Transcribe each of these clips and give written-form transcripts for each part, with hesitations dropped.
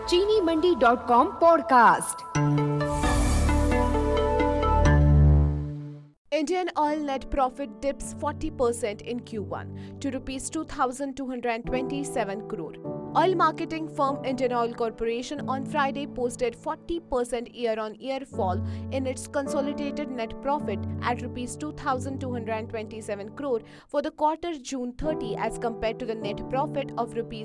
चीनीमंडी.com podcast. Indian oil net profit dips 40% in Q1 to Rs 2,227 crore. Oil marketing firm Indian Oil Corporation on Friday posted 40% year-on-year fall in its consolidated net profit at Rs 2,227 crore for the quarter June 30 as compared to the net profit of Rs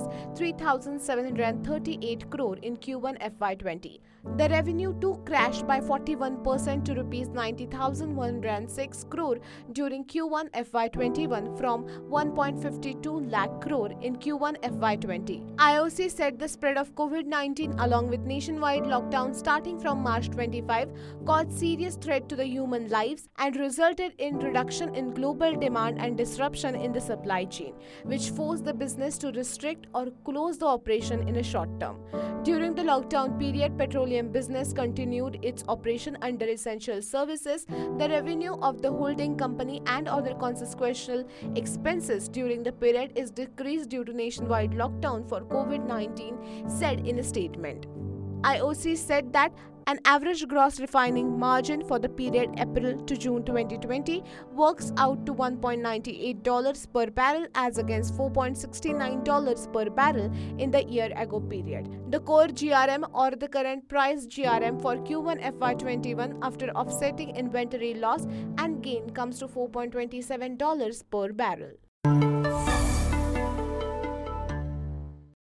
3,738 crore in Q1 FY20. The revenue too crashed by 41% to Rs 90,106 crore during Q1 FY21 from 1.52 lakh crore in Q1 FY20. IOC said the spread of COVID-19 along with nationwide lockdown starting from March 25 caused serious threat to the human lives and resulted in reduction in global demand and disruption in the supply chain, which forced the business to restrict or close the operation in a short term. During the lockdown period, petroleum business continued its operation under essential services. The revenue of the holding company and other consequential expenses during the period is decreased due to nationwide lockdown for COVID-19, said in a statement. IOC said that an average gross refining margin for the period April to June 2020 works out to $1.98 per barrel as against $4.69 per barrel in the year-ago period. The core GRM or the current price GRM for Q1 FY21 after offsetting inventory loss and gain comes to $4.27 per barrel.